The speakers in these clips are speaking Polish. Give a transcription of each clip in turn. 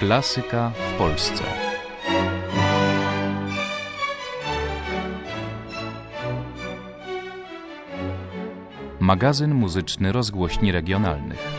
Klasyka w Polsce. Magazyn muzyczny rozgłośni regionalnych.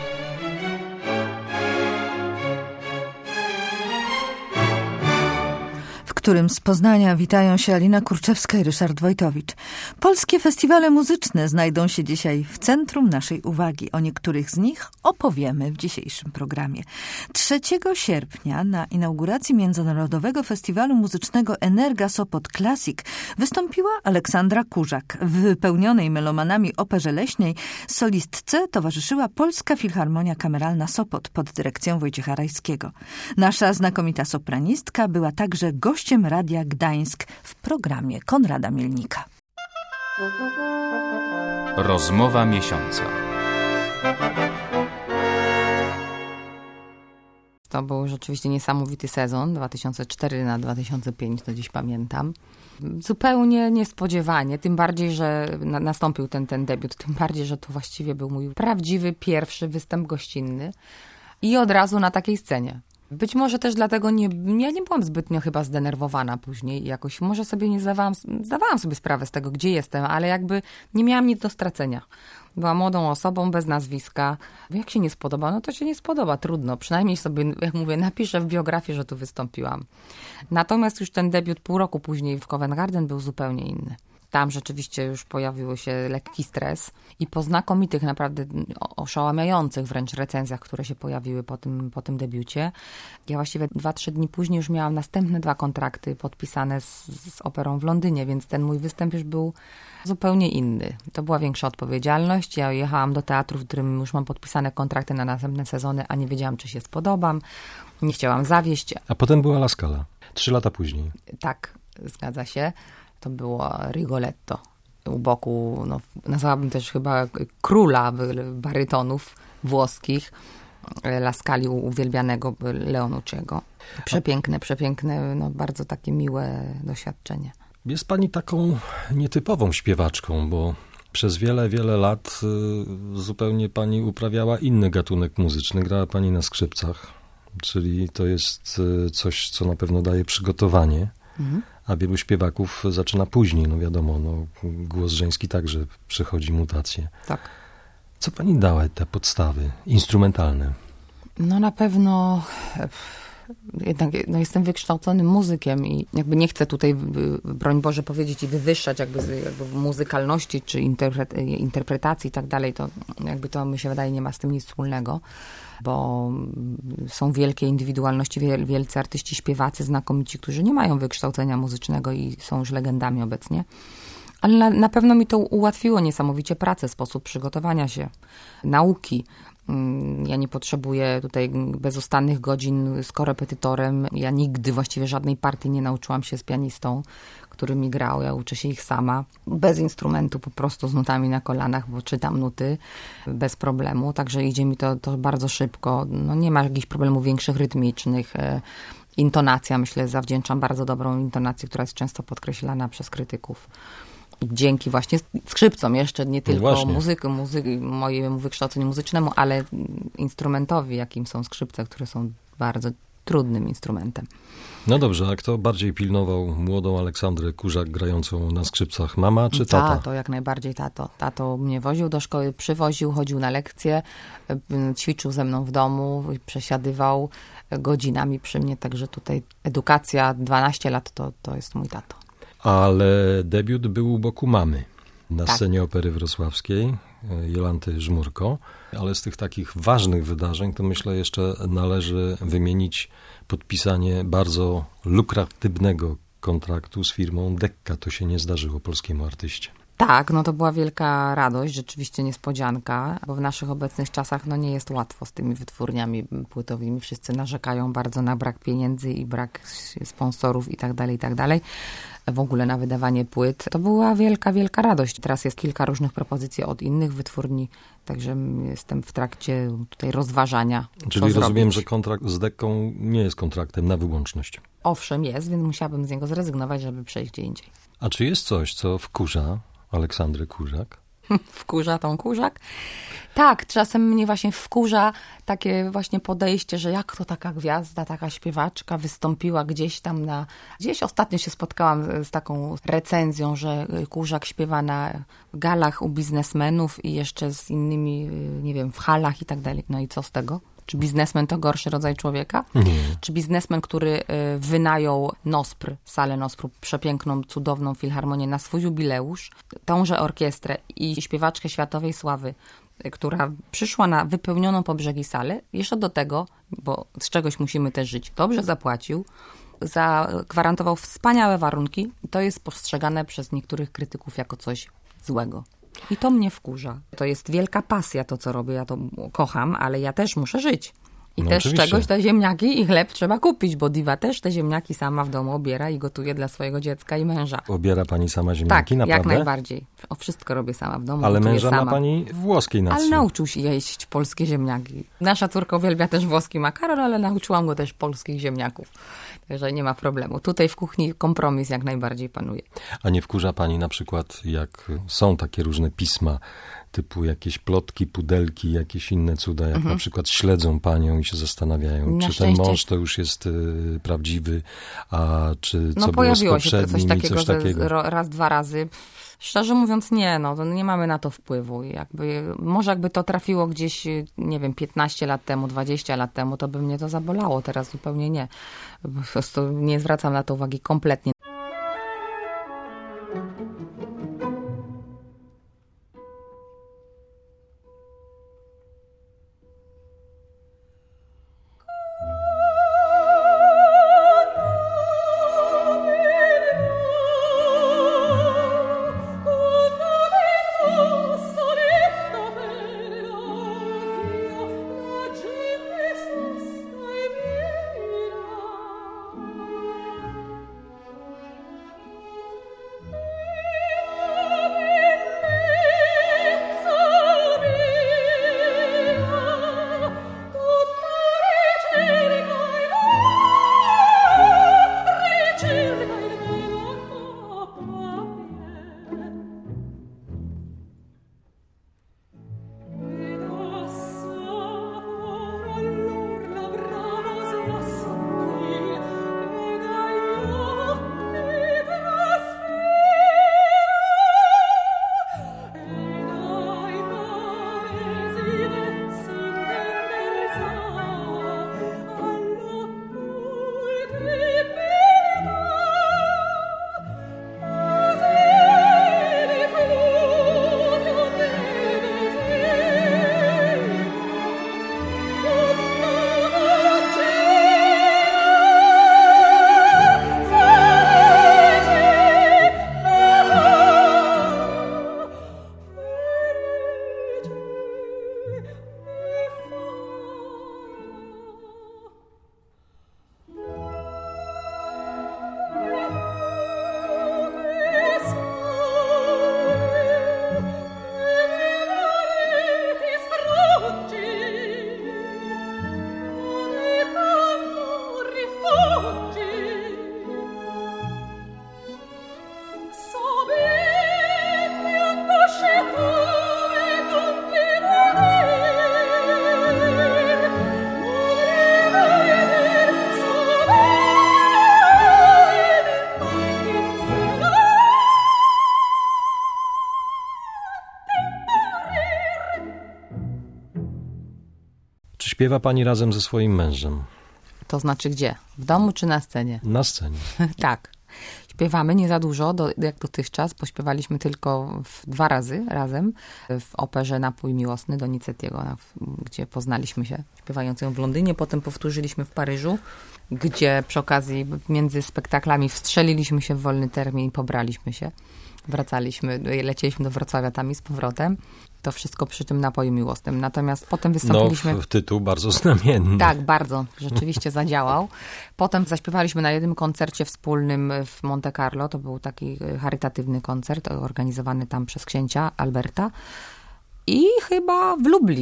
W którym z Poznania witają się Alina Kurczewska i Ryszard Wojtowicz. Polskie festiwale muzyczne znajdą się dzisiaj w centrum naszej uwagi. O niektórych z nich opowiemy w dzisiejszym programie. 3 sierpnia na inauguracji Międzynarodowego Festiwalu Muzycznego Energa Sopot Classic wystąpiła Aleksandra Kurzak. W wypełnionej melomanami operze leśnej solistce towarzyszyła Polska Filharmonia Kameralna Sopot pod dyrekcją Wojciecha Rajskiego. Nasza znakomita sopranistka była także gościem Radia Gdańsk w programie Konrada Mielnika. Rozmowa miesiąca. To był rzeczywiście niesamowity sezon, 2004 na 2005, to dziś pamiętam. Zupełnie niespodziewanie, tym bardziej, że nastąpił ten debiut, tym bardziej, że to właściwie był mój prawdziwy pierwszy występ gościnny i od razu na takiej scenie. Być może też dlatego ja nie byłam zbytnio chyba zdenerwowana później jakoś. Może sobie nie zdawałam sobie sprawę z tego, gdzie jestem, ale jakby nie miałam nic do stracenia. Byłam młodą osobą, bez nazwiska. Jak się nie spodoba, no to się nie spodoba, trudno. Przynajmniej sobie, jak mówię, napiszę w biografii, że tu wystąpiłam. Natomiast już ten debiut pół roku później w Covent Garden był zupełnie inny. Tam rzeczywiście już pojawił się lekki stres i po znakomitych, naprawdę oszałamiających wręcz recenzjach, które się pojawiły po tym debiucie. Ja właściwie 2-3 dni później już miałam następne 2 kontrakty podpisane z operą w Londynie, więc ten mój występ już był zupełnie inny. To była większa odpowiedzialność. Ja jechałam do teatru, w którym już mam podpisane kontrakty na następne sezony, a nie wiedziałam, czy się spodobam. Nie chciałam zawieść. A potem była La Scala, 3 lata później. Tak, zgadza się. To było Rigoletto. U boku, nazwałabym też chyba króla barytonów włoskich, La Scali uwielbianego Leonucciego. Przepiękne, bardzo takie miłe doświadczenie. Jest pani taką nietypową śpiewaczką, bo przez wiele, wiele lat zupełnie pani uprawiała inny gatunek muzyczny. Grała pani na skrzypcach, czyli to jest coś, co na pewno daje przygotowanie. A wielu śpiewaków zaczyna później, wiadomo, głos żeński także przechodzi mutację. Tak. Co pani dała te podstawy instrumentalne? Na pewno jednak jestem wykształconym muzykiem i jakby nie chcę tutaj, broń Boże, powiedzieć i wywyższać jakby w muzykalności czy interpretacji i tak dalej, to jakby to mi się wydaje nie ma z tym nic wspólnego, bo są wielkie indywidualności, wielcy artyści, śpiewacy, znakomici, którzy nie mają wykształcenia muzycznego i są już legendami obecnie. Ale na pewno mi to ułatwiło niesamowicie pracę, sposób przygotowania się, nauki. Ja nie potrzebuję tutaj bezustannych godzin z korepetytorem. Ja nigdy właściwie żadnej partii nie nauczyłam się z pianistą, który mi grał. Ja uczę się ich sama, bez instrumentu, po prostu z nutami na kolanach, bo czytam nuty bez problemu. Także idzie mi to bardzo szybko. Nie ma jakichś problemów większych, rytmicznych. Intonacja, myślę, zawdzięczam bardzo dobrą intonację, która jest często podkreślana przez krytyków. Dzięki właśnie skrzypcom jeszcze, nie tylko mojemu wykształceniu muzycznemu, ale instrumentowi, jakim są skrzypce, które są bardzo trudnym instrumentem. No dobrze, a kto bardziej pilnował młodą Aleksandrę Kurzak grającą na skrzypcach? Mama czy tata? Tato, jak najbardziej tato. Tato mnie woził do szkoły, przywoził, chodził na lekcje, ćwiczył ze mną w domu, przesiadywał godzinami przy mnie, także tutaj edukacja, 12 lat to jest mój tato. Ale debiut był u boku mamy na scenie Opery Wrocławskiej, Jolanty Żmurko. Ale z tych takich ważnych wydarzeń to myślę jeszcze należy wymienić podpisanie bardzo lukratywnego kontraktu z firmą Decca. To się nie zdarzyło polskiemu artyście. Tak, to była wielka radość, rzeczywiście niespodzianka, bo w naszych obecnych czasach nie jest łatwo z tymi wytwórniami płytowymi. Wszyscy narzekają bardzo na brak pieniędzy i brak sponsorów i tak dalej. W ogóle na wydawanie płyt. To była wielka, wielka radość. Teraz jest kilka różnych propozycji od innych wytwórni, także jestem w trakcie tutaj rozważania. Czyli rozumiem, że kontrakt z Decką nie jest kontraktem na wyłączność. Owszem jest, więc musiałabym z niego zrezygnować, żeby przejść gdzie indziej. A czy jest coś, co wkurza Aleksandrę Kurzak? Wkurza tą kurzak. Tak, czasem mnie właśnie wkurza takie właśnie podejście, że jak to taka gwiazda, taka śpiewaczka wystąpiła gdzieś tam Gdzieś ostatnio się spotkałam z taką recenzją, że kurzak śpiewa na galach u biznesmenów i jeszcze z innymi, nie wiem, w halach i tak dalej. No i co z tego? Czy biznesmen to gorszy rodzaj człowieka? Nie. Czy biznesmen, który wynajął Nospr, salę Nospr, przepiękną, cudowną filharmonię na swój jubileusz, tąże orkiestrę i śpiewaczkę światowej sławy, która przyszła na wypełnioną po brzegi salę, jeszcze do tego, bo z czegoś musimy też żyć, dobrze zapłacił, zagwarantował wspaniałe warunki, to jest postrzegane przez niektórych krytyków jako coś złego. I to mnie wkurza. To jest wielka pasja to, co robię. Ja to kocham, ale ja też muszę żyć. I No też oczywiście. czegoś te ziemniaki i chleb trzeba kupić, bo diwa też te ziemniaki sama w domu obiera i gotuje dla swojego dziecka i męża. Obiera pani sama Tak, ziemniaki, naprawdę? jak najbardziej. O, wszystko robię sama w domu, Ale gotuję męża sama. ma pani włoskiej nacji. Ale nauczył się jeść polskie ziemniaki. Nasza córka uwielbia też włoski makaron, ale nauczyłam go też polskich ziemniaków. Także nie ma problemu. Tutaj w kuchni kompromis jak najbardziej panuje. A nie wkurza pani na przykład, jak są takie różne pisma, typu jakieś plotki, pudelki, jakieś inne cuda, jak na przykład śledzą panią i się zastanawiają, Na czy ten szczęście- mąż to już jest prawdziwy, a czy co No było z pojawiło się to poprzednim coś i takiego, coś takiego. raz, dwa razy. Szczerze mówiąc nie, no to nie mamy na to wpływu. Może jakby to trafiło gdzieś, nie wiem, 15 lat temu, 20 lat temu, to by mnie to zabolało. Teraz zupełnie nie. Po prostu nie zwracam na to uwagi kompletnie. Czy śpiewa pani razem ze swoim mężem? To znaczy gdzie? W domu czy na scenie? Na scenie. Tak. Śpiewamy nie za dużo, jak dotychczas. Pośpiewaliśmy tylko 2 razy razem w operze Napój Miłosny Donizettiego, gdzie poznaliśmy się, śpiewając ją w Londynie. Potem powtórzyliśmy w Paryżu, gdzie przy okazji między spektaklami wstrzeliliśmy się w wolny termin i pobraliśmy się. Wracaliśmy, lecieliśmy do Wrocławia tam i z powrotem. To wszystko przy tym Napoju Miłosnym. Natomiast potem wystąpiliśmy... No, w tytuł bardzo znamienny. Tak, bardzo. Rzeczywiście zadziałał. Potem zaśpiewaliśmy na jednym koncercie wspólnym w Monte Carlo. To był taki charytatywny koncert organizowany tam przez księcia Alberta. I chyba w Lublinie.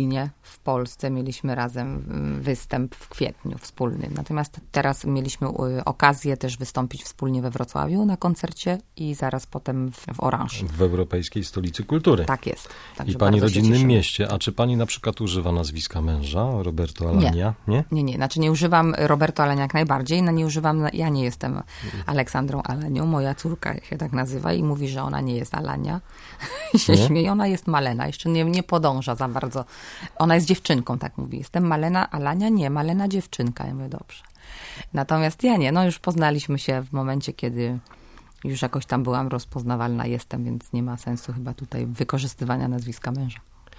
w Polsce mieliśmy razem występ w kwietniu wspólny. Natomiast teraz mieliśmy okazję też wystąpić wspólnie we Wrocławiu na koncercie i zaraz potem w Orange. W Europejskiej Stolicy Kultury. Tak jest. I pani rodzinnym mieście. A czy pani na przykład używa nazwiska męża, Roberto Alagna? Nie. Znaczy nie używam Roberto Alagna jak najbardziej. Nie używam, ja nie jestem Aleksandrą Alanią. Moja córka się tak nazywa i mówi, że ona nie jest Alania. I się śmieje. Ona jest Malena. Jeszcze nie podąża za bardzo. Ona jest dziewczynką, tak mówi. Jestem Malena, Alania? Nie, Malena dziewczynka. Ja mówię, dobrze. Natomiast ja nie. No już poznaliśmy się w momencie, kiedy już jakoś tam byłam rozpoznawalna, jestem, więc nie ma sensu chyba tutaj wykorzystywania nazwiska męża.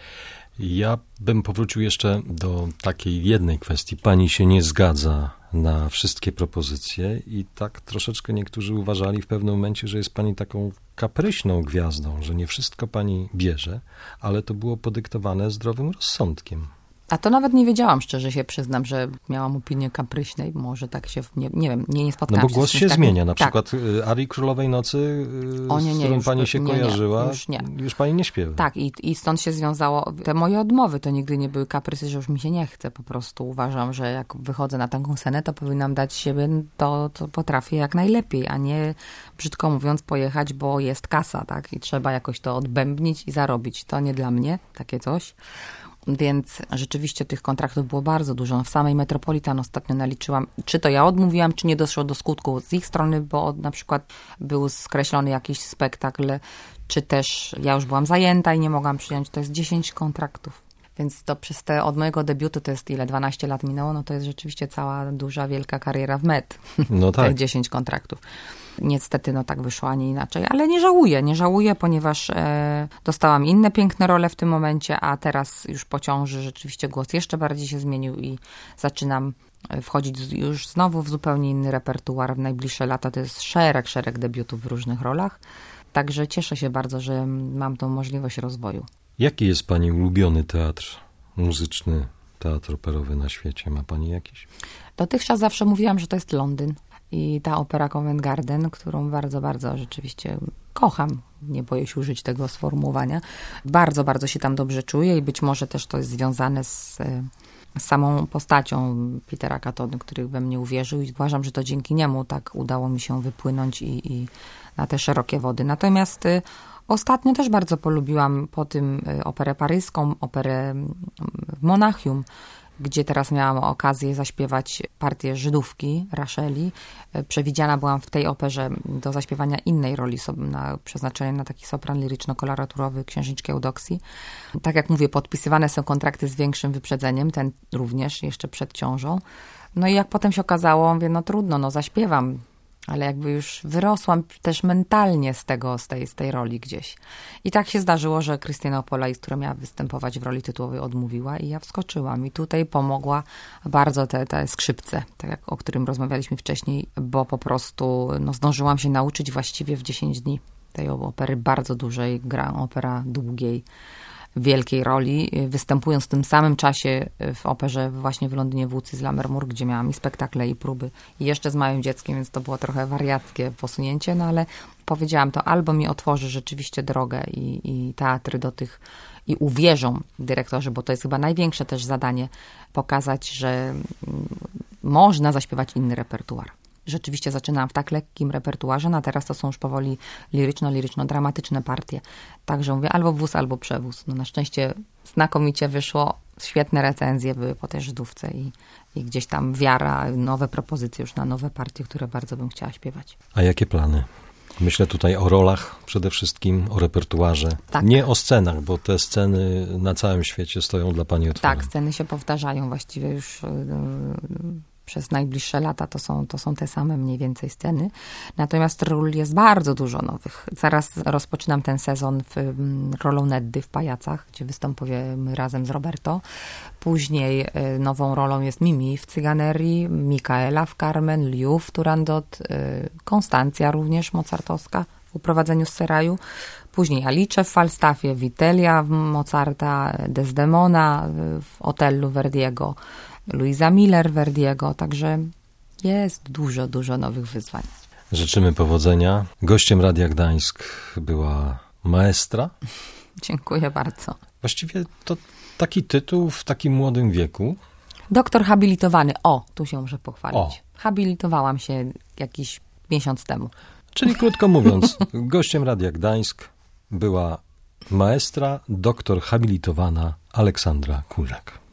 Ja bym powrócił jeszcze do takiej jednej kwestii. Pani się nie zgadza na wszystkie propozycje i tak troszeczkę niektórzy uważali w pewnym momencie, że jest pani taką kapryśną gwiazdą, że nie wszystko pani bierze, ale to było podyktowane zdrowym rozsądkiem. A to nawet nie wiedziałam, szczerze się przyznam, że miałam opinię kapryśnej. Może tak się, nie wiem, nie spotkałam się. No bo głos się zmienia. Na przykład Arii Królowej Nocy, z którą pani się kojarzyła, już pani nie śpiewa. Tak, i stąd się związało, te moje odmowy to nigdy nie były kaprysy, że już mi się nie chce. Po prostu uważam, że jak wychodzę na taką scenę, to powinnam dać siebie to, co potrafię jak najlepiej, a nie, brzydko mówiąc, pojechać, bo jest kasa, tak? I trzeba jakoś to odbębnić i zarobić. To nie dla mnie, takie coś. Więc rzeczywiście tych kontraktów było bardzo dużo. W samej Metropolitan ostatnio naliczyłam, czy to ja odmówiłam, czy nie doszło do skutku z ich strony, bo na przykład był skreślony jakiś spektakl, czy też ja już byłam zajęta i nie mogłam przyjąć. To jest 10 kontraktów. Więc to przez od mojego debiutu to jest 12 lat minęło, no to jest rzeczywiście cała duża, wielka kariera w Met. No tak. Tych 10 kontraktów. Niestety tak wyszło, a nie inaczej. Ale nie żałuję, ponieważ dostałam inne piękne role w tym momencie, a teraz już po ciąży rzeczywiście głos jeszcze bardziej się zmienił i zaczynam wchodzić już znowu w zupełnie inny repertuar. W najbliższe lata to jest szereg debiutów w różnych rolach. Także cieszę się bardzo, że mam tą możliwość rozwoju. Jaki jest pani ulubiony teatr muzyczny, teatr operowy na świecie? Ma pani jakiś? Dotychczas zawsze mówiłam, że to jest Londyn i ta opera Covent Garden, którą bardzo, bardzo rzeczywiście kocham. Nie boję się użyć tego sformułowania. Bardzo, bardzo się tam dobrze czuję i być może też to jest związane z samą postacią Petera Cattony, który we mnie uwierzył i uważam, że to dzięki niemu tak udało mi się wypłynąć i na te szerokie wody. Natomiast ostatnio też bardzo polubiłam po tym operę paryską, operę w Monachium, gdzie teraz miałam okazję zaśpiewać partię Żydówki, Racheli. Przewidziana byłam w tej operze do zaśpiewania innej roli, przeznaczenia na taki sopran liryczno-koloraturowy księżniczki Eudoksji. Tak jak mówię, podpisywane są kontrakty z większym wyprzedzeniem, ten również jeszcze przed ciążą. No i jak potem się okazało, mówię, no trudno, no zaśpiewam. Ale jakby już wyrosłam też mentalnie z tej roli gdzieś. I tak się zdarzyło, że Krystyna Opolais, która miała występować w roli tytułowej, odmówiła i ja wskoczyłam. I tutaj pomogła bardzo te skrzypce, tak jak o którym rozmawialiśmy wcześniej, bo po prostu zdążyłam się nauczyć właściwie w 10 dni tej opery bardzo dużej, opera długiej, wielkiej roli, występując w tym samym czasie w operze właśnie w Londynie w Łucji z Lammermoor, gdzie miałam i spektakle, i próby, i jeszcze z małym dzieckiem, więc to było trochę wariackie posunięcie, no ale powiedziałam, to albo mi otworzy rzeczywiście drogę i teatry do tych, i uwierzą dyrektorzy, bo to jest chyba największe też zadanie, pokazać, że można zaśpiewać inny repertuar. Rzeczywiście zaczynałam w tak lekkim repertuarze, no a teraz to są już powoli liryczno-dramatyczne partie. Także mówię, albo wóz, albo przewóz. No na szczęście znakomicie wyszło, świetne recenzje były po tej Żydówce i gdzieś tam wiara, nowe propozycje już na nowe partie, które bardzo bym chciała śpiewać. A jakie plany? Myślę tutaj o rolach przede wszystkim, o repertuarze. Tak. Nie o scenach, bo te sceny na całym świecie stoją dla pani otworem. Tak, sceny się powtarzają właściwie już przez najbliższe lata, to są te same mniej więcej sceny. Natomiast ról jest bardzo dużo nowych. Zaraz rozpoczynam ten sezon rolą Neddy w Pajacach, gdzie występujemy razem z Roberto. Później nową rolą jest Mimi w Cyganerii, Mikaela w Carmen, Liu w Turandot, Konstancja również mozartowska w Uprowadzeniu z Seraju. Później Alice w Falstaffie, Vitellia w Mozarta, Desdemona w Otellu Verdiego, Luisa Miller Verdiego, także jest dużo nowych wyzwań. Życzymy powodzenia. Gościem Radia Gdańsk była maestra. Dziękuję bardzo. Właściwie to taki tytuł w takim młodym wieku. Doktor habilitowany. O, tu się muszę pochwalić. O. Habilitowałam się jakiś miesiąc temu. Czyli krótko mówiąc, gościem Radia Gdańsk była maestra, doktor habilitowana Aleksandra Kurzak.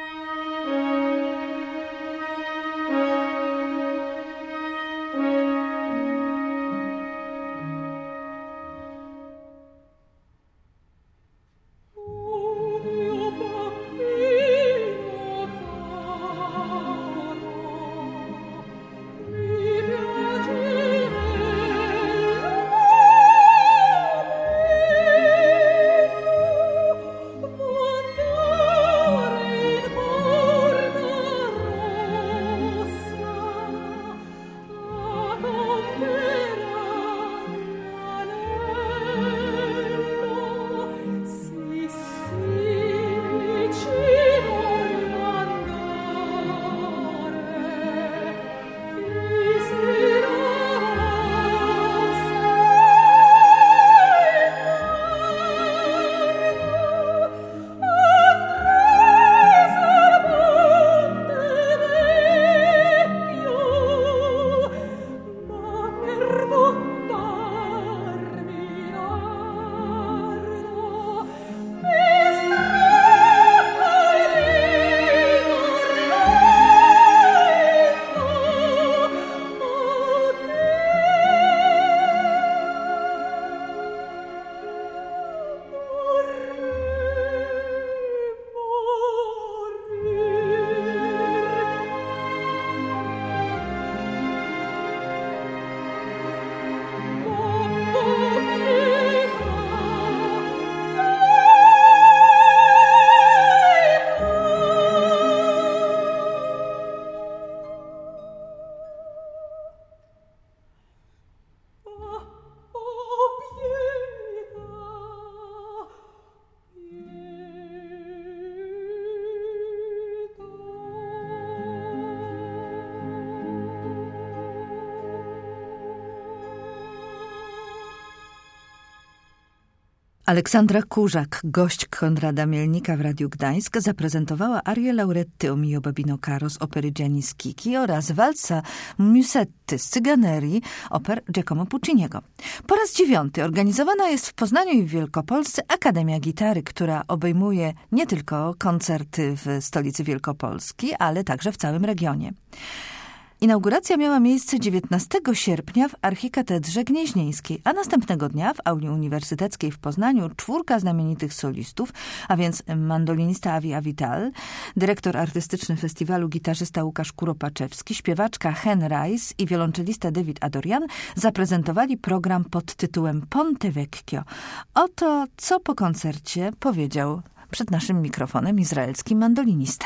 Aleksandra Kurzak, gość Konrada Mielnika w Radiu Gdańsk, zaprezentowała arię Lauretty o Mio Babino Caro z opery Gianni Schicchi oraz walsa Musetty z Cyganerii oper Giacomo Pucciniego. Po raz 9 organizowana jest w Poznaniu i w Wielkopolsce Akademia Gitary, która obejmuje nie tylko koncerty w stolicy Wielkopolski, ale także w całym regionie. Inauguracja miała miejsce 19 sierpnia w Archikatedrze Gnieźnieńskiej, a następnego dnia w Auli Uniwersyteckiej w Poznaniu 4 znamienitych solistów, a więc mandolinista Avi Avital, dyrektor artystyczny festiwalu gitarzysta Łukasz Kuropaczewski, śpiewaczka Hen Rice i wiolonczelista David Adorian zaprezentowali program pod tytułem Ponte Vecchio. Oto, co po koncercie powiedział przed naszym mikrofonem izraelski mandolinista.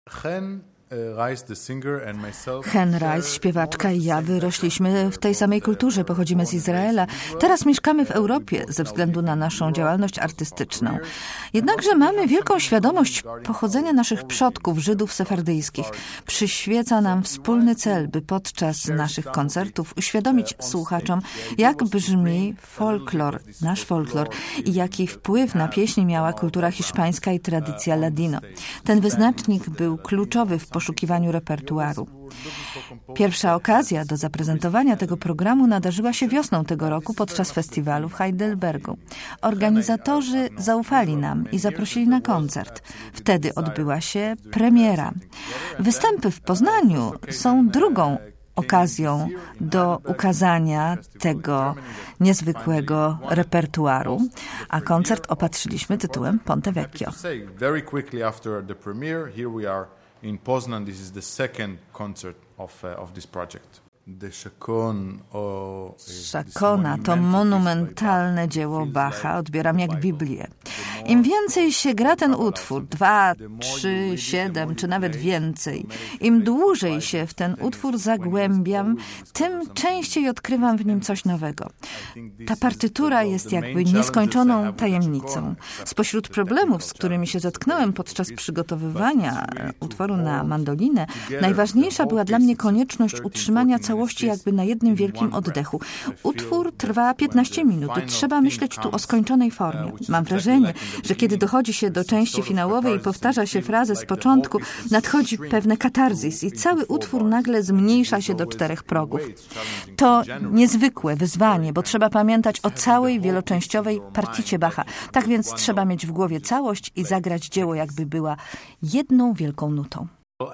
Hen Rice, śpiewaczka i ja wyrośliśmy w tej samej kulturze, pochodzimy z Izraela. Teraz mieszkamy w Europie ze względu na naszą działalność artystyczną. Jednakże mamy wielką świadomość pochodzenia naszych przodków, Żydów sefardyjskich. Przyświeca nam wspólny cel, by podczas naszych koncertów uświadomić słuchaczom, jak brzmi folklor, nasz folklor i jaki wpływ na pieśni miała kultura hiszpańska i tradycja ladino. Ten wyznacznik był kluczowy w poszukiwaniu repertuaru. Pierwsza okazja do zaprezentowania tego programu nadarzyła się wiosną tego roku podczas festiwalu w Heidelbergu. Organizatorzy zaufali nam i zaprosili na koncert. Wtedy odbyła się premiera. Występy w Poznaniu są drugą okazją do ukazania tego niezwykłego repertuaru, a koncert opatrzyliśmy tytułem Ponte Vecchio. In Poznan, this is the second concert of this project. Szakona to monumentalne dzieło Bacha, odbieram jak Biblię. Im więcej się gra ten utwór, 2, 3, 7 czy nawet więcej, im dłużej się w ten utwór zagłębiam, tym częściej odkrywam w nim coś nowego. Ta partytura jest jakby nieskończoną tajemnicą. Spośród problemów, z którymi się zetknąłem podczas przygotowywania utworu na mandolinę, najważniejsza była dla mnie konieczność utrzymania całości jakby na jednym wielkim oddechu. Utwór trwa 15 minut. Trzeba myśleć tu o skończonej formie. Mam wrażenie, że kiedy dochodzi się do części finałowej i powtarza się frazę z początku, nadchodzi pewne katarzis i cały utwór nagle zmniejsza się do 4 progów. To niezwykłe wyzwanie, bo trzeba pamiętać o całej wieloczęściowej particie Bacha. Tak więc trzeba mieć w głowie całość i zagrać dzieło, jakby była jedną wielką nutą.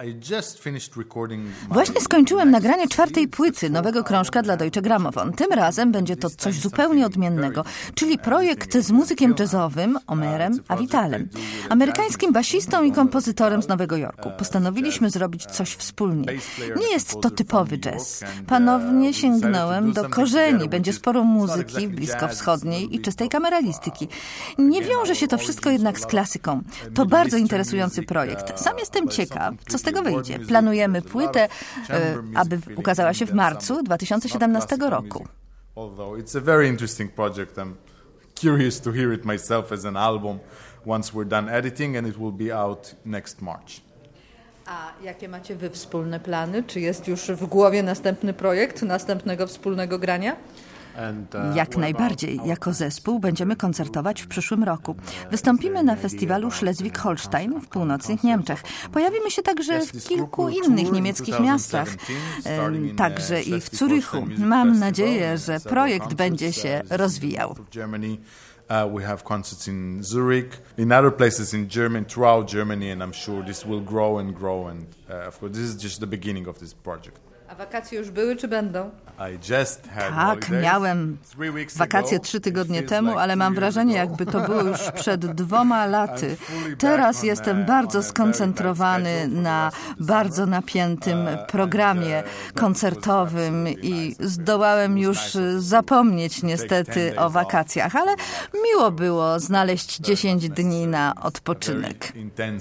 Właśnie skończyłem nagranie 4. płyty nowego krążka dla Deutsche Grammophon. Tym razem będzie to coś zupełnie odmiennego, czyli projekt z muzykiem jazzowym Omerem Avitalem, amerykańskim basistą i kompozytorem z Nowego Jorku. Postanowiliśmy zrobić coś wspólnie. Nie jest to typowy jazz. Ponownie sięgnąłem do korzeni. Będzie sporo muzyki bliskowschodniej i czystej kameralistyki. Nie wiąże się to wszystko jednak z klasyką. To bardzo interesujący projekt. Sam jestem ciekaw, co z tego wyjdzie. Planujemy płytę, aby ukazała się w marcu 2017 roku. It's a very interesting project. I'm curious to hear it myself as an album once we're done editing, and it will be out next March. A jakie macie wy wspólne plany? Czy jest już w głowie następny projekt następnego wspólnego grania? Jak najbardziej. Jako zespół będziemy koncertować w przyszłym roku. Wystąpimy na festiwalu Schleswig-Holstein w północnych Niemczech. Pojawimy się także w kilku innych niemieckich miastach, także i w Zurychu. Mam nadzieję, że projekt będzie się rozwijał. We have concerts in Zurich, in other places in Germany, throughout Germany, and I'm sure this will grow and grow. And of course, this is just the beginning of this project. A wakacje już były, czy będą? Tak, miałem wakacje 3 tygodnie temu, ale mam wrażenie, jakby to było już przed 2 laty. Teraz jestem bardzo skoncentrowany na bardzo napiętym programie koncertowym i zdołałem już zapomnieć niestety o wakacjach, ale miło było znaleźć 10 dni na odpoczynek.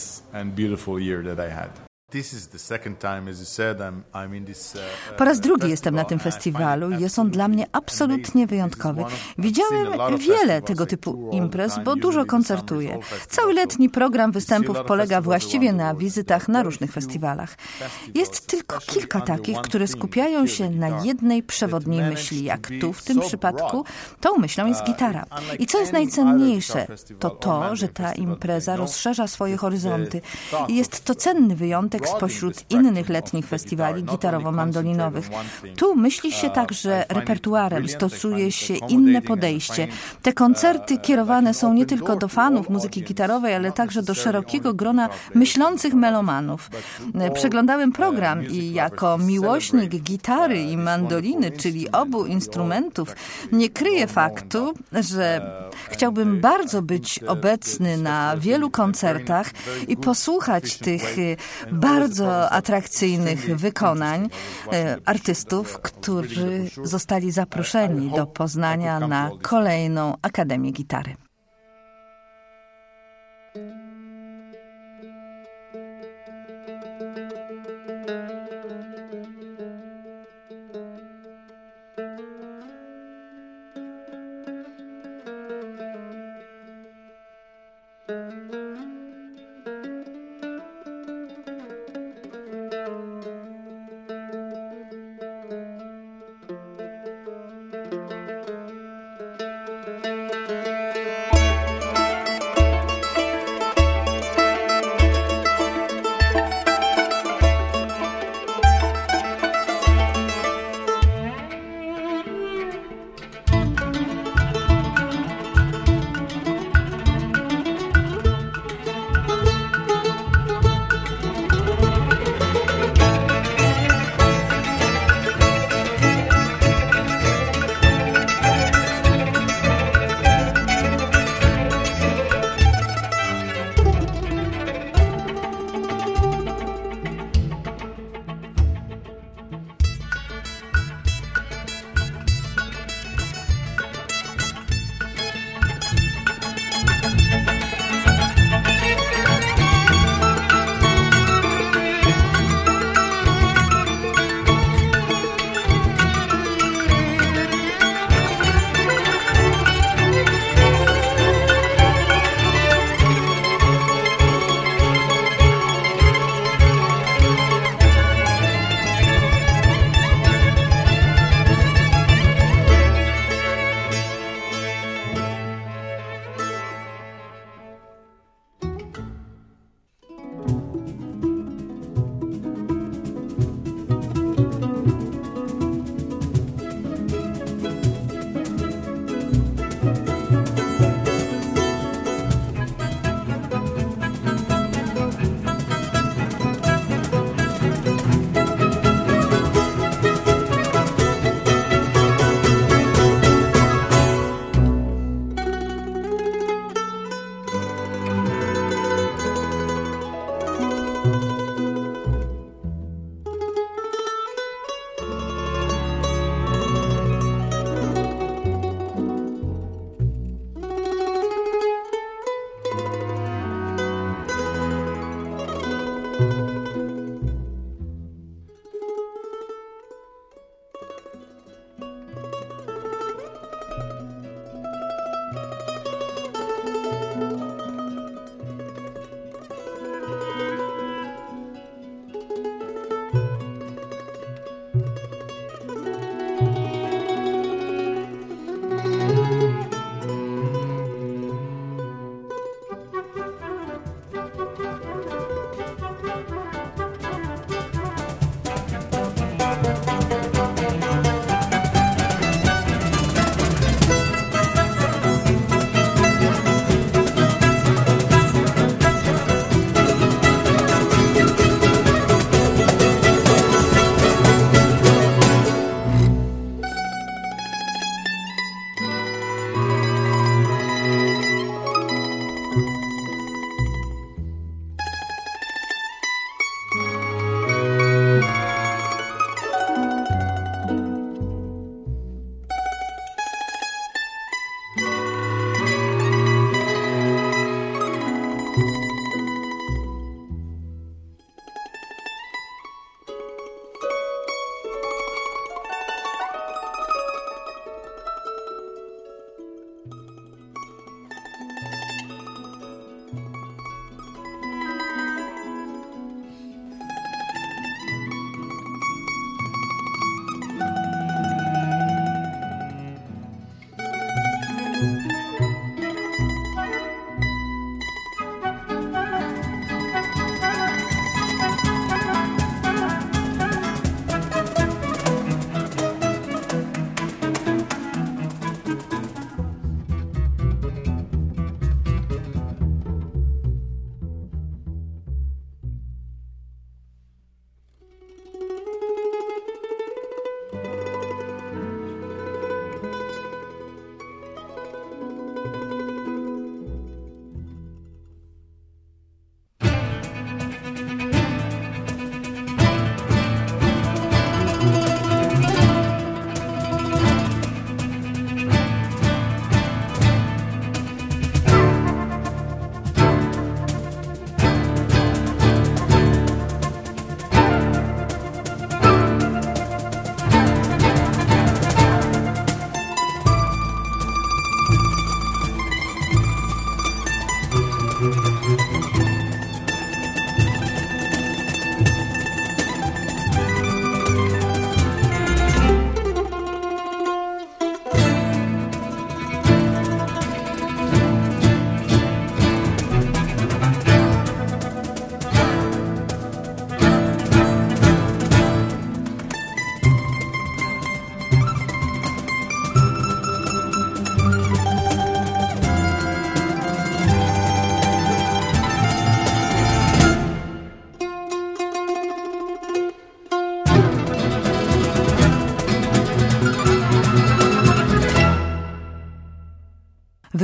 Po raz drugi jestem na tym festiwalu i jest on dla mnie absolutnie wyjątkowy. Widziałem wiele tego typu imprez, bo dużo koncertuję. Cały letni program występów polega właściwie na wizytach na różnych festiwalach. Jest tylko kilka takich, które skupiają się na jednej przewodniej myśli, jak tu w tym przypadku tą myślą jest gitara. I co jest najcenniejsze, to to, że ta impreza rozszerza swoje horyzonty. I jest to cenny wyjątek spośród innych letnich festiwali gitarowo-mandolinowych. Tu myśli się także repertuarem, stosuje się inne podejście. Te koncerty kierowane są nie tylko do fanów muzyki gitarowej, ale także do szerokiego grona myślących melomanów. Przeglądałem program i jako miłośnik gitary i mandoliny, czyli obu instrumentów, nie kryję faktu, że chciałbym bardzo być obecny na wielu koncertach i posłuchać tych bardzo atrakcyjnych wykonań artystów, którzy zostali zaproszeni do Poznania na kolejną Akademię Gitary.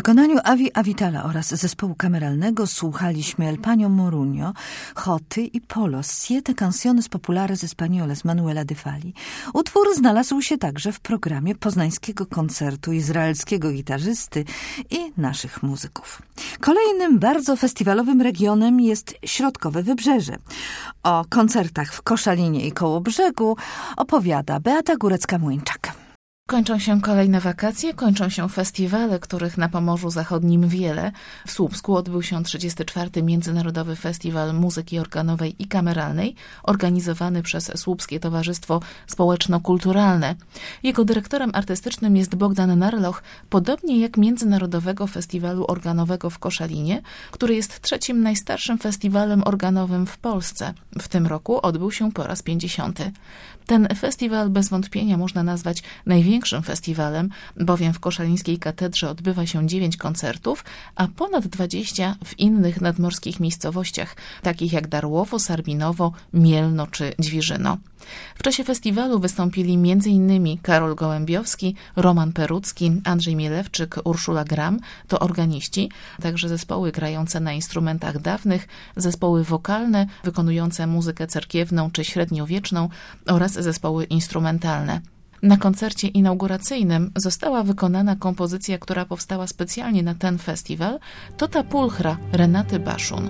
wykonaniu Avi Avitala oraz zespołu kameralnego słuchaliśmy El Paño Moruño, Joty i Polos, Siete Canciones Populares Españoles Manuela de Falla. Utwór znalazł się także w programie poznańskiego koncertu izraelskiego gitarzysty i naszych muzyków. Kolejnym bardzo festiwalowym regionem jest środkowe Wybrzeże. O koncertach w Koszalinie i Kołobrzegu opowiada Beata Górecka-Młyńczak. Kończą się kolejne wakacje, kończą się festiwale, których na Pomorzu Zachodnim wiele. W Słupsku odbył się 34. Międzynarodowy Festiwal Muzyki Organowej i Kameralnej, organizowany przez Słupskie Towarzystwo Społeczno-Kulturalne. Jego dyrektorem artystycznym jest Bogdan Narloch, podobnie jak Międzynarodowego Festiwalu Organowego w Koszalinie, który jest trzecim najstarszym festiwalem organowym w Polsce. W tym roku odbył się po raz 50. Ten festiwal bez wątpienia można nazwać największym festiwalem, bowiem w koszalińskiej katedrze odbywa się 9 koncertów, a ponad 20 w innych nadmorskich miejscowościach, takich jak Darłowo, Sarbinowo, Mielno czy Dźwiżyno. W czasie festiwalu wystąpili m.in. Karol Gołębiowski, Roman Perucki, Andrzej Mielewczyk, Urszula Gram, to organiści, także zespoły grające na instrumentach dawnych, zespoły wokalne wykonujące muzykę cerkiewną czy średniowieczną oraz zespoły instrumentalne. Na koncercie inauguracyjnym została wykonana kompozycja, która powstała specjalnie na ten festiwal, Tota Pulchra Renaty Baszun.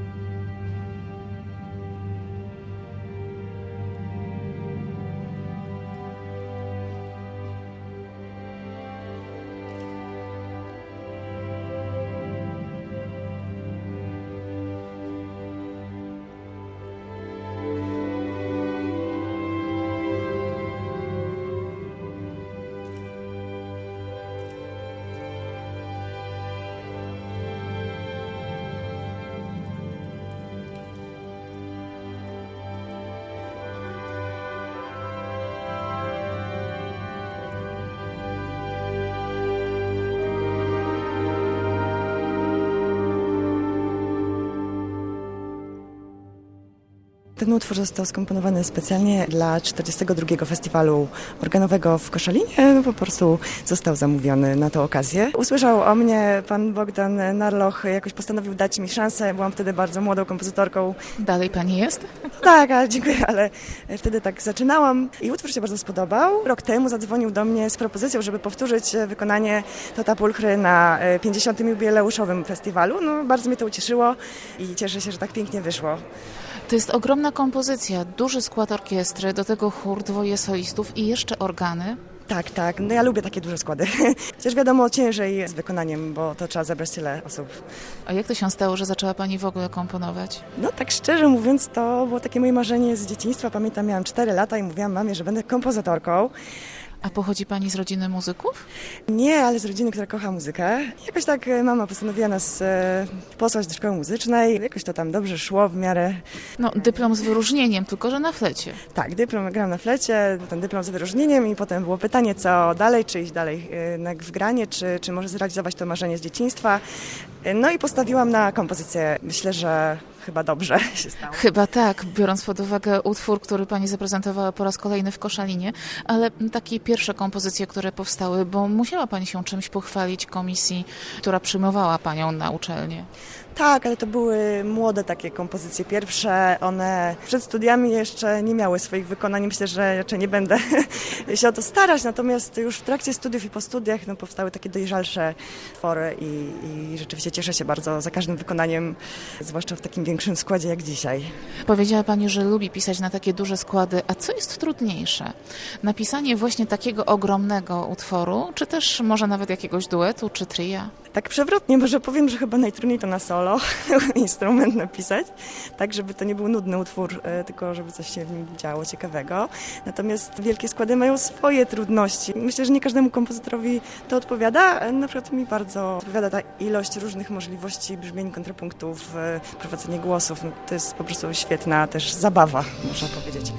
Ten utwór został skomponowany specjalnie dla 42. Festiwalu Organowego w Koszalinie. Po prostu został zamówiony na tę okazję. Usłyszał o mnie pan Bogdan Narloch, jakoś postanowił dać mi szansę. Byłam wtedy bardzo młodą kompozytorką. Dalej pani jest? Tak, ale dziękuję, ale wtedy tak zaczynałam i utwór się bardzo spodobał. Rok temu zadzwonił do mnie z propozycją, żeby powtórzyć wykonanie Tota Pulchry na 50. jubileuszowym festiwalu. No, bardzo mnie to ucieszyło i cieszę się, że tak pięknie wyszło. To jest ogromna kompozycja, duży skład orkiestry, do tego chór, 2 solistów i jeszcze organy. Tak. No ja lubię takie duże składy. Chociaż wiadomo, ciężej z wykonaniem, bo to trzeba zebrać tyle osób. A jak to się stało, że zaczęła pani w ogóle komponować? No tak szczerze mówiąc, to było takie moje marzenie z dzieciństwa. Pamiętam, miałam 4 lata i mówiłam mamie, że będę kompozytorką. A pochodzi pani z rodziny muzyków? Nie, ale z rodziny, która kocha muzykę. Jakoś tak mama postanowiła nas posłać do szkoły muzycznej. Jakoś to tam dobrze szło w miarę. No, dyplom z wyróżnieniem, tylko że na flecie. Tak, dyplom, grałam na flecie, ten dyplom z wyróżnieniem i potem było pytanie, co dalej, czy iść dalej w granie, czy może zrealizować to marzenie z dzieciństwa. No i postawiłam na kompozycję. Myślę, że chyba dobrze się stało. Chyba tak, biorąc pod uwagę utwór, który pani zaprezentowała po raz kolejny w Koszalinie, ale takie pierwsze kompozycje, które powstały, bo musiała pani się czymś pochwalić komisji, która przyjmowała panią na uczelnię. Tak, ale to były młode takie kompozycje pierwsze. One przed studiami jeszcze nie miały swoich wykonań. Myślę, że raczej nie będę się o to starać. Natomiast już w trakcie studiów i po studiach powstały takie dojrzalsze twory i rzeczywiście cieszę się bardzo za każdym wykonaniem, zwłaszcza w takim większym składzie jak dzisiaj. Powiedziała pani, że lubi pisać na takie duże składy. A co jest trudniejsze? Napisanie właśnie takiego ogromnego utworu, czy też może nawet jakiegoś duetu, czy tria? Tak przewrotnie może powiem, że chyba najtrudniej to na solo instrument napisać, tak żeby to nie był nudny utwór, tylko żeby coś się w nim działo ciekawego. Natomiast wielkie składy mają swoje trudności. Myślę, że nie każdemu kompozytorowi to odpowiada. Na przykład mi bardzo odpowiada ta ilość różnych możliwości brzmień, kontrapunktów, prowadzenie głosów. No, to jest po prostu świetna też zabawa, można powiedzieć.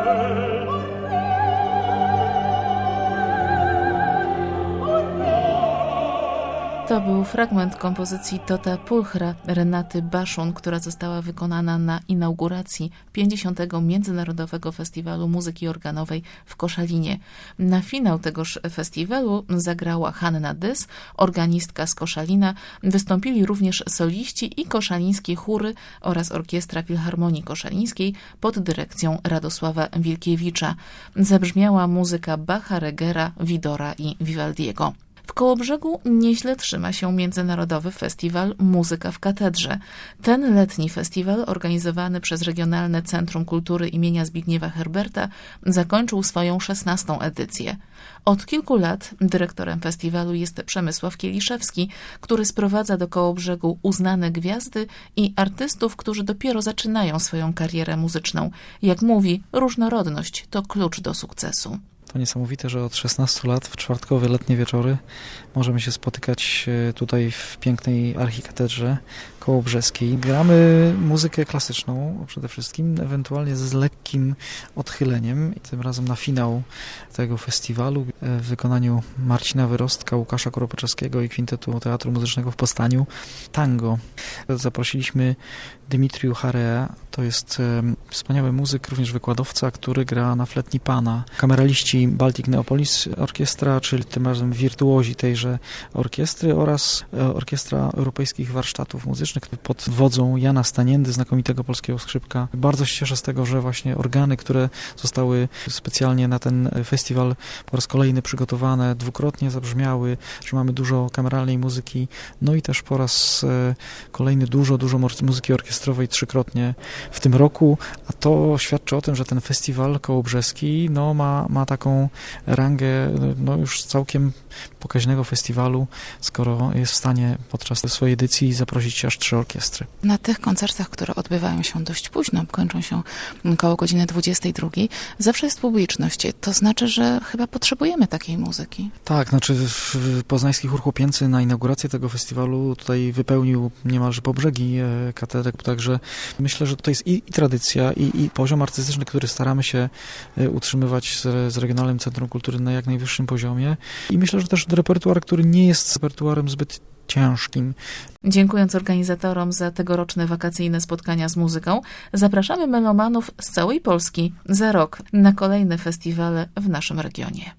To był fragment kompozycji Tota Pulchra Renaty Baszun, która została wykonana na inauguracji 50. Międzynarodowego Festiwalu Muzyki Organowej w Koszalinie. Na finał tegoż festiwalu zagrała Hanna Dys, organistka z Koszalina. Wystąpili również soliści i koszalińskie chóry oraz Orkiestra Filharmonii Koszalińskiej pod dyrekcją Radosława Wilkiewicza. Zabrzmiała muzyka Bacha, Regera, Widora i Vivaldiego. W Kołobrzegu nieźle trzyma się Międzynarodowy Festiwal Muzyka w Katedrze. Ten letni festiwal, organizowany przez Regionalne Centrum Kultury imienia Zbigniewa Herberta, zakończył swoją 16. edycję. Od kilku lat dyrektorem festiwalu jest Przemysław Kieliszewski, który sprowadza do Kołobrzegu uznane gwiazdy i artystów, którzy dopiero zaczynają swoją karierę muzyczną. Jak mówi, różnorodność to klucz do sukcesu. To niesamowite, że od 16 lat w czwartkowe, letnie wieczory możemy się spotykać tutaj w pięknej archikatedrze kołobrzeskiej. Gramy muzykę klasyczną przede wszystkim, ewentualnie z lekkim odchyleniem. Tym razem na finał tego festiwalu w wykonaniu Marcina Wyrostka, Łukasza Koropeczewskiego i Kwintetu Teatru Muzycznego w Poznaniu tango. Zaprosiliśmy Dimitriu Harea, to jest wspaniały muzyk, również wykładowca, który gra na fletni pana. Kameraliści Baltic Neopolis Orkiestra, czyli tym razem wirtuozi tejże orkiestry oraz Orkiestra Europejskich Warsztatów Muzycznych pod wodzą Jana Staniendy, znakomitego polskiego skrzypka. Bardzo się cieszę z tego, że właśnie organy, które zostały specjalnie na ten festiwal po raz kolejny przygotowane, dwukrotnie zabrzmiały, że mamy dużo kameralnej muzyki, no i też po raz kolejny dużo muzyki orkiestrowej trzykrotnie w tym roku, a to świadczy o tym, że ten festiwal kołobrzeski ma taką rangę już całkiem pokaźnego festiwalu, skoro jest w stanie podczas swojej edycji zaprosić aż 3 orkiestry. Na tych koncertach, które odbywają się dość późno, kończą się koło godziny 22, zawsze jest publiczność. To znaczy, że chyba potrzebujemy takiej muzyki. Tak, Poznański Chór Chłopięcy na inaugurację tego festiwalu tutaj wypełnił niemalże po brzegi katedrek, także myślę, że to jest i tradycja, i poziom artystyczny, który staramy się utrzymywać z Regionalnym Centrum Kultury na jak najwyższym poziomie. I myślę, że też repertuar, który nie jest repertuarem zbyt ciężkim. Dziękując organizatorom za tegoroczne wakacyjne spotkania z muzyką, zapraszamy melomanów z całej Polski za rok na kolejne festiwale w naszym regionie.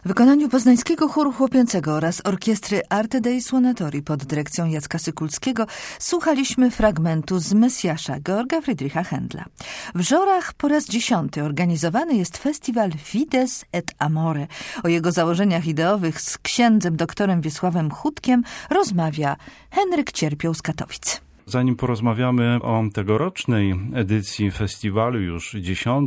W wykonaniu poznańskiego chóru chłopięcego oraz orkiestry Arte dei Suonatori pod dyrekcją Jacka Sykulskiego słuchaliśmy fragmentu z Mesjasza Georga Friedricha Händla. W Żorach po raz 10. organizowany jest festiwal Fides et Amore. O jego założeniach ideowych z księdzem doktorem Wiesławem Chudkiem rozmawia Henryk Cierpioł z Katowic. Zanim porozmawiamy o tegorocznej edycji festiwalu, już 10.,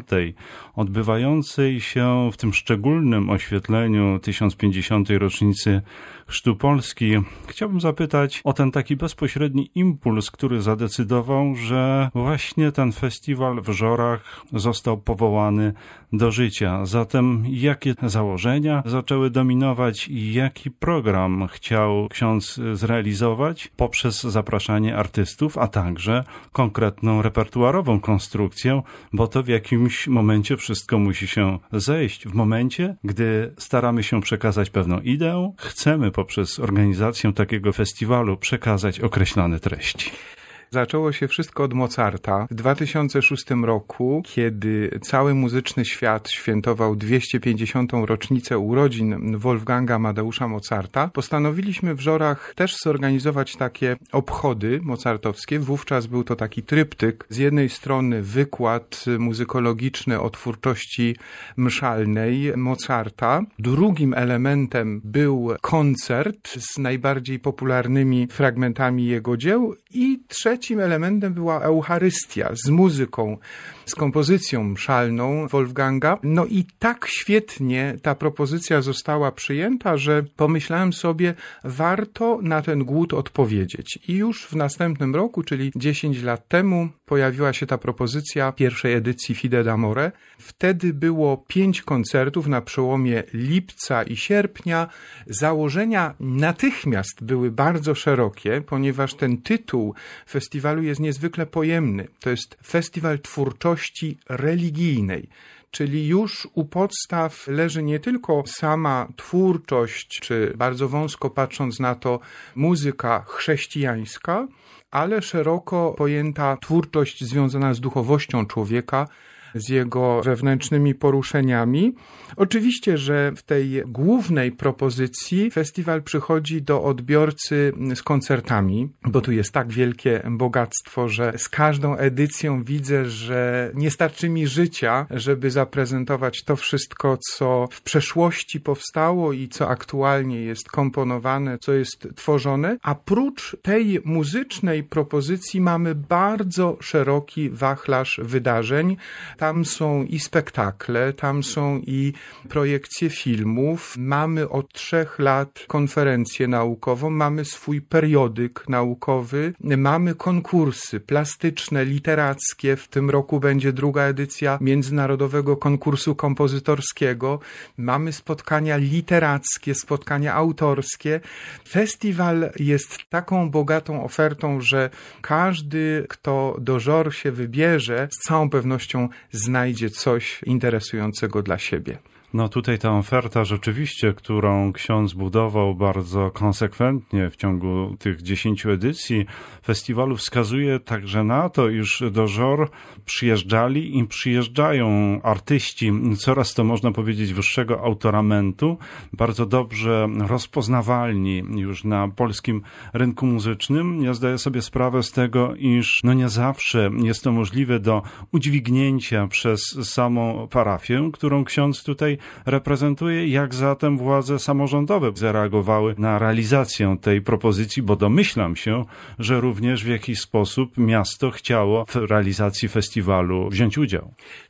odbywającej się w tym szczególnym oświetleniu 1050. rocznicy Chrztu Polski, chciałbym zapytać o ten taki bezpośredni impuls, który zadecydował, że właśnie ten festiwal w Żorach został powołany do życia. Zatem jakie założenia zaczęły dominować i jaki program chciał ksiądz zrealizować poprzez zapraszanie artystów, a także konkretną repertuarową konstrukcję, bo to w jakimś momencie wszystko musi się zejść. W momencie, gdy staramy się przekazać pewną ideę, chcemy poprzez organizację takiego festiwalu przekazać określone treści. Zaczęło się wszystko od Mozarta. W 2006 roku, kiedy cały muzyczny świat świętował 250. rocznicę urodzin Wolfganga Amadeusza Mozarta, postanowiliśmy w Żorach też zorganizować takie obchody mozartowskie. Wówczas był to taki tryptyk. Z jednej strony wykład muzykologiczny o twórczości mszalnej Mozarta. Drugim elementem był koncert z najbardziej popularnymi fragmentami jego dzieł i trzecim elementem była Eucharystia z muzyką, z kompozycją mszalną Wolfganga. No i tak świetnie ta propozycja została przyjęta, że pomyślałem sobie, warto na ten głód odpowiedzieć. I już w następnym roku, czyli 10 lat temu, pojawiła się ta propozycja pierwszej edycji Fide d'Amore. Wtedy było 5 koncertów na przełomie lipca i sierpnia. Założenia natychmiast były bardzo szerokie, ponieważ ten tytuł festiwalu jest niezwykle pojemny. To jest festiwal twórczości religijnej. Czyli już u podstaw leży nie tylko sama twórczość, czy bardzo wąsko patrząc na to muzyka chrześcijańska, ale szeroko pojęta twórczość związana z duchowością człowieka, z jego wewnętrznymi poruszeniami. Oczywiście, że w tej głównej propozycji festiwal przychodzi do odbiorcy z koncertami, bo tu jest tak wielkie bogactwo, że z każdą edycją widzę, że nie starczy mi życia, żeby zaprezentować to wszystko, co w przeszłości powstało i co aktualnie jest komponowane, co jest tworzone. A prócz tej muzycznej propozycji mamy bardzo szeroki wachlarz wydarzeń. Tam są i spektakle, tam są i projekcje filmów. Mamy od 3 lat konferencję naukową, mamy swój periodyk naukowy, mamy konkursy plastyczne, literackie. W tym roku będzie 2. edycja Międzynarodowego Konkursu Kompozytorskiego. Mamy spotkania literackie, spotkania autorskie. Festiwal jest taką bogatą ofertą, że każdy, kto do Żor się wybierze, z całą pewnością znajdzie coś interesującego dla siebie. No tutaj ta oferta rzeczywiście, którą ksiądz budował bardzo konsekwentnie w ciągu tych 10 edycji festiwalu, wskazuje także na to, iż do Żor przyjeżdżali i przyjeżdżają artyści coraz to można powiedzieć wyższego autoramentu, bardzo dobrze rozpoznawalni już na polskim rynku muzycznym. Ja zdaję sobie sprawę z tego, iż no nie zawsze jest to możliwe do udźwignięcia przez samą parafię, którą ksiądz tutaj reprezentuje, jak zatem władze samorządowe zareagowały na realizację tej propozycji, bo domyślam się, że również w jakiś sposób miasto chciało w realizacji festiwalu wziąć udział.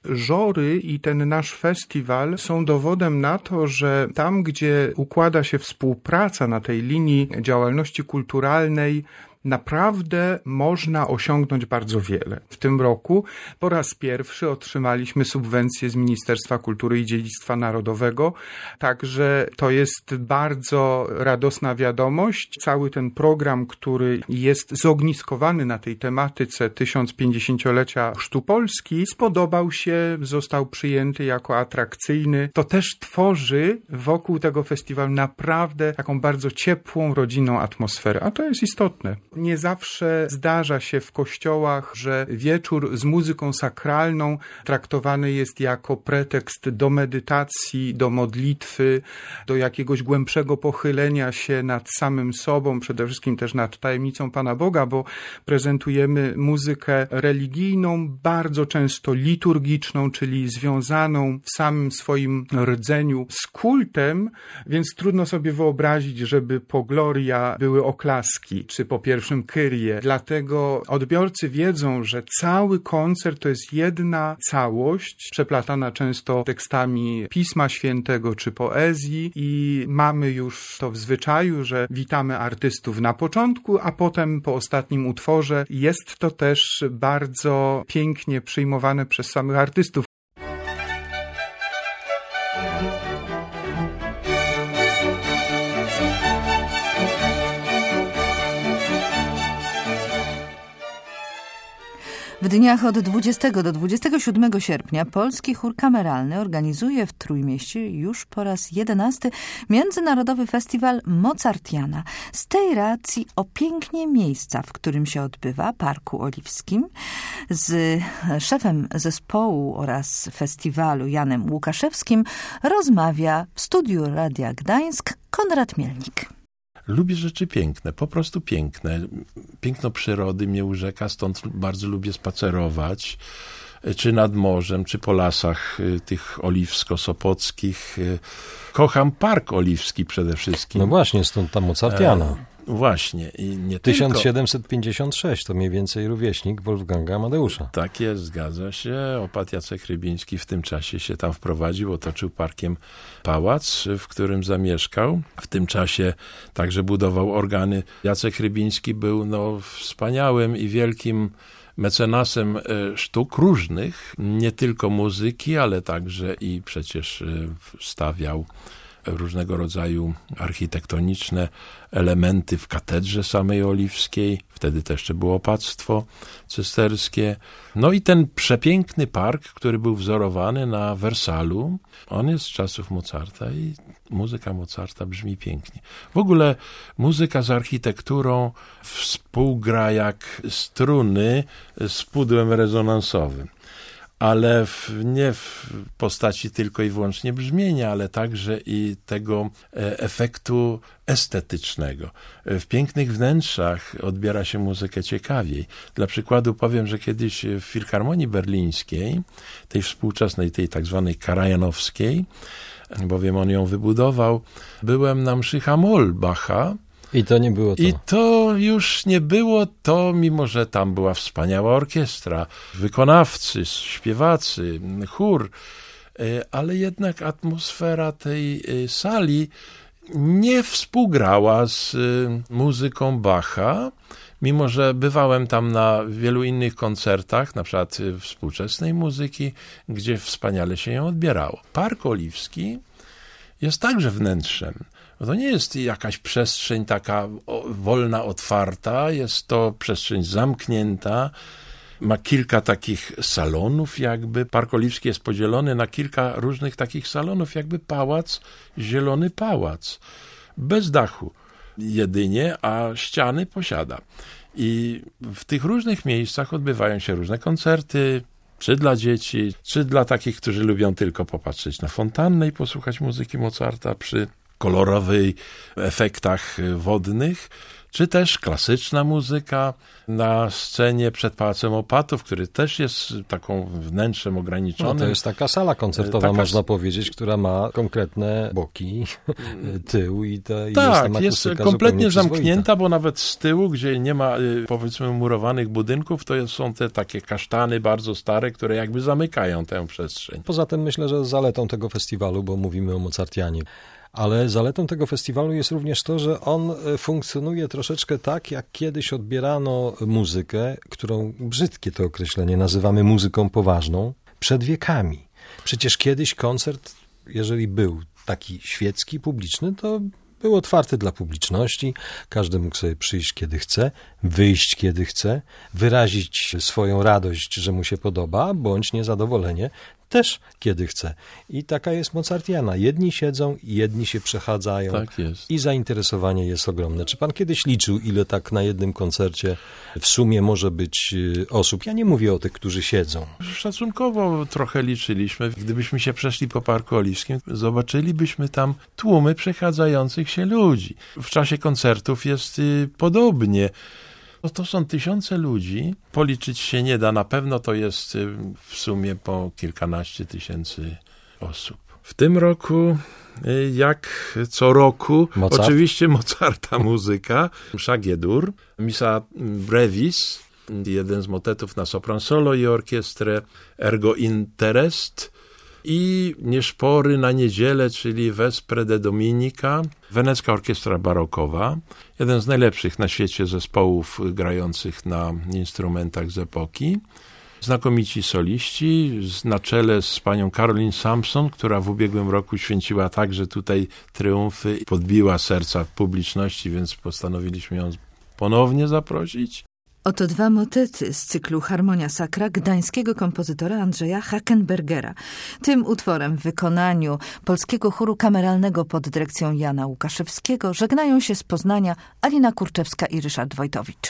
Żory i ten nasz festiwal są dowodem na to, że tam, gdzie układa się współpraca na tej linii działalności kulturalnej, naprawdę można osiągnąć bardzo wiele. W tym roku po raz pierwszy otrzymaliśmy subwencję z Ministerstwa Kultury i Dziedzictwa Narodowego, także to jest bardzo radosna wiadomość. Cały ten program, który jest zogniskowany na tej tematyce 1050-lecia Chrztu Polski, spodobał się, został przyjęty jako atrakcyjny. To też tworzy wokół tego festiwalu naprawdę taką bardzo ciepłą, rodzinną atmosferę, a to jest istotne. Nie zawsze zdarza się w kościołach, że wieczór z muzyką sakralną traktowany jest jako pretekst do medytacji, do modlitwy, do jakiegoś głębszego pochylenia się nad samym sobą, przede wszystkim też nad tajemnicą Pana Boga, bo prezentujemy muzykę religijną, bardzo często liturgiczną, czyli związaną w samym swoim rdzeniu z kultem, więc trudno sobie wyobrazić, żeby po Gloria były oklaski, czy po pierwszym Kyrie. Dlatego odbiorcy wiedzą, że cały koncert to jest jedna całość, przeplatana często tekstami Pisma Świętego czy poezji i mamy już to w zwyczaju, że witamy artystów na początku, a potem po ostatnim utworze. Jest to też bardzo pięknie przyjmowane przez samych artystów. W dniach od 20 do 27 sierpnia Polski Chór Kameralny organizuje w Trójmieście już po raz 11 Międzynarodowy Festiwal Mozartiana. Z tej racji o pięknie miejsca, w którym się odbywa, Parku Oliwskim, z szefem zespołu oraz festiwalu Janem Łukaszewskim rozmawia w studiu Radia Gdańsk Konrad Mielnik. Lubię rzeczy piękne, po prostu piękne. Piękno przyrody mnie urzeka, stąd bardzo lubię spacerować, czy nad morzem, czy po lasach tych oliwsko-sopockich. Kocham Park Oliwski przede wszystkim. No właśnie, stąd ta Mozartiana. Właśnie. I nie 1756 to mniej więcej rówieśnik Wolfganga Amadeusza. Tak jest, zgadza się. Opat Jacek Rybiński w tym czasie się tam wprowadził, otoczył parkiem pałac, w którym zamieszkał. W tym czasie także budował organy. Jacek Rybiński był wspaniałym i wielkim mecenasem sztuk różnych, nie tylko muzyki, ale także i przecież stawiał różnego rodzaju architektoniczne elementy w katedrze samej oliwskiej. Wtedy też jeszcze było opactwo cysterskie. No i ten przepiękny park, który był wzorowany na Wersalu, on jest z czasów Mozarta i muzyka Mozarta brzmi pięknie. W ogóle muzyka z architekturą współgra jak struny z pudłem rezonansowym. Ale nie w postaci tylko i wyłącznie brzmienia, ale także i tego efektu estetycznego. W pięknych wnętrzach odbiera się muzykę ciekawiej. Dla przykładu powiem, że kiedyś w Filharmonii Berlińskiej, tej współczesnej, tej tak zwanej karajanowskiej, bowiem on ją wybudował, byłem na mszy H-moll Bacha. I to nie było to. I to już nie było to, mimo że tam była wspaniała orkiestra, wykonawcy, śpiewacy, chór, ale jednak atmosfera tej sali nie współgrała z muzyką Bacha, mimo że bywałem tam na wielu innych koncertach, na przykład współczesnej muzyki, gdzie wspaniale się ją odbierało. Park Oliwski jest także wnętrzem. To nie jest jakaś przestrzeń taka wolna, otwarta, jest to przestrzeń zamknięta, ma kilka takich salonów jakby. Park Oliwski jest podzielony na kilka różnych takich salonów, jakby pałac, zielony pałac, bez dachu jedynie, a ściany posiada. I w tych różnych miejscach odbywają się różne koncerty, czy dla dzieci, czy dla takich, którzy lubią tylko popatrzeć na fontannę i posłuchać muzyki Mozarta przy kolorowych efektach wodnych, czy też klasyczna muzyka na scenie przed Pałacem Opatów, który też jest taką wnętrzem ograniczonym. No to jest taka sala koncertowa, można powiedzieć, która ma konkretne boki, tył i tak, jest kompletnie zamknięta, bo nawet z tyłu, gdzie nie ma powiedzmy murowanych budynków, to są te takie kasztany bardzo stare, które jakby zamykają tę przestrzeń. Poza tym myślę, że zaletą tego festiwalu, bo mówimy o Mozartianie, ale zaletą tego festiwalu jest również to, że on funkcjonuje troszeczkę tak, jak kiedyś odbierano muzykę, którą, brzydkie to określenie, nazywamy muzyką poważną, przed wiekami. Przecież kiedyś koncert, jeżeli był taki świecki, publiczny, to był otwarty dla publiczności, każdy mógł sobie przyjść kiedy chce, wyjść kiedy chce, wyrazić swoją radość, że mu się podoba, bądź niezadowolenie. też kiedy chce. I taka jest Mozartiana. Jedni siedzą, jedni się przechadzają. Tak jest. I zainteresowanie jest ogromne. Czy pan kiedyś liczył, ile tak na jednym koncercie w sumie może być osób? Ja nie mówię o tych, którzy siedzą. Szacunkowo trochę liczyliśmy. Gdybyśmy się przeszli po Parku Oliwskim, zobaczylibyśmy tam tłumy przechadzających się ludzi. W czasie koncertów jest podobnie. No to są tysiące ludzi. Policzyć się nie da. Na pewno to jest w sumie po kilkanaście tysięcy osób. W tym roku, jak co roku, Mozart. Oczywiście Mozarta muzyka, msza G-dur, misa brevis, jeden z motetów na sopran solo i orkiestrę, ergo interest i nieszpory na niedzielę, czyli Vespre de Dominica, wenecka orkiestra barokowa, jeden z najlepszych na świecie zespołów grających na instrumentach z epoki. Znakomici soliści, na czele z panią Caroline Sampson, która w ubiegłym roku święciła także tutaj triumfy, podbiła serca publiczności, więc postanowiliśmy ją ponownie zaprosić. Oto dwa motety z cyklu Harmonia Sacra gdańskiego kompozytora Andrzeja Hackenbergera. Tym utworem w wykonaniu Polskiego Chóru Kameralnego pod dyrekcją Jana Łukaszewskiego żegnają się z Poznania Alina Kurczewska i Ryszard Wojtowicz.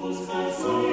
Polska,